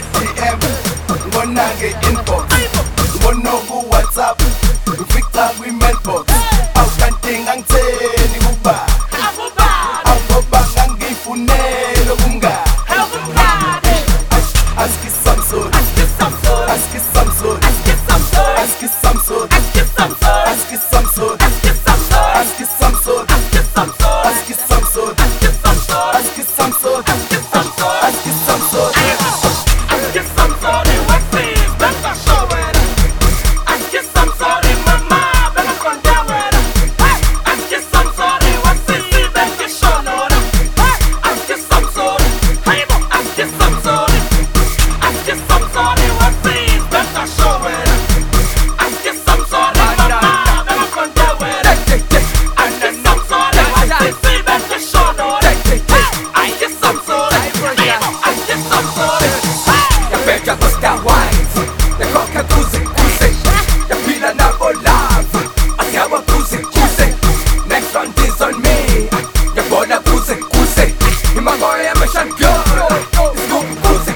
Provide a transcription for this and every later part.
nge-DM, ngibona nge-inbox, ngibona ku-WhatsApp, ngifica kwi-mailbox. Awukanti ngangitheni kuba awungoba ngangifunele kumngani. Ask Samson, ask Samson, ask Samson, ask Samson, ask Samson, ask Samson, ask Samson, ask Samson, ask Samson, ask Samson, ask Samson, ask Samson, ask Samson, ask Samson. Ask Samson in what seems better show it. Ask Samson in my mind, better condemn it. Ask Samson in what seems better show it. Ask Samson, hey, ask Samson. Ask Samson in what seems better show it. Ask Samson in my mind, better condemn it. Ask Samson in what seems better show it. Ask Samson, ask Samson. Ya pega gosta wines, ya coca cruze, ya pila na volave, asiawa cruze. Next round is on me, ya bola cruze. Imagoya ya meshan girl, it's go cruze.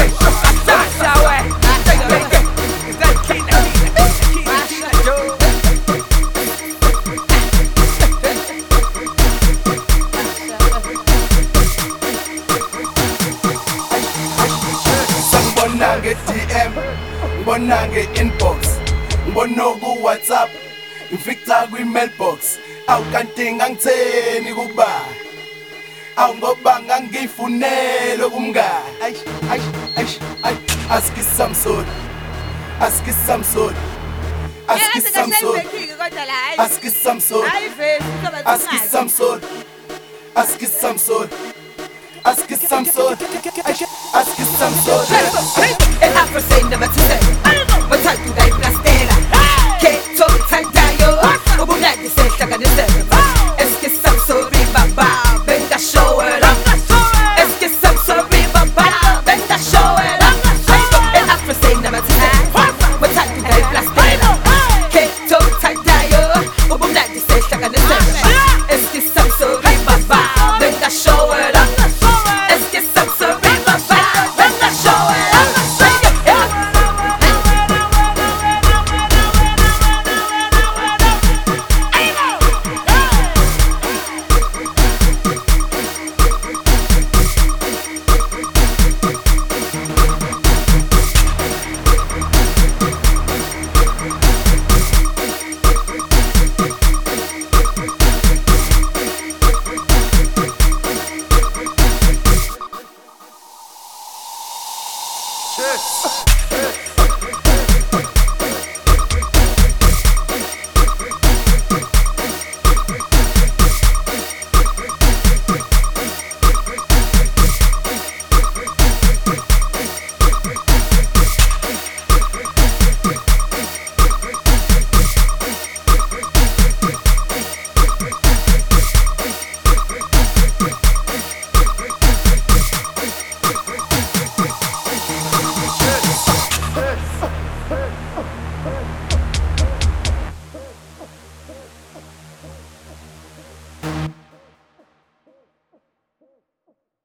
Ngibona nge-DM, ngibona nge-inbox, ngibona ku-WhatsApp, ngifica kwi-mailbox. Awukanti ngangitheni kuba awungoba ngangifunele kumngani. Ask Samson, ask Samson, ask Samson, ask Samson, ask Samson, ask Samson, ask Samson, ask Samson. El afro say never to say, but I do that plastera. Can't talk time tayo, ubu na di say taka ni say. Eske Samson baba, venga show it up. Eske Samson baba, venga show it up. El afro say never to say, but I do that plastera. Can't talk time tayo, ubu na di say taka ni say. Eske Samson baba, venga show it up. Eske Samson baba, venga show it up. Cheers.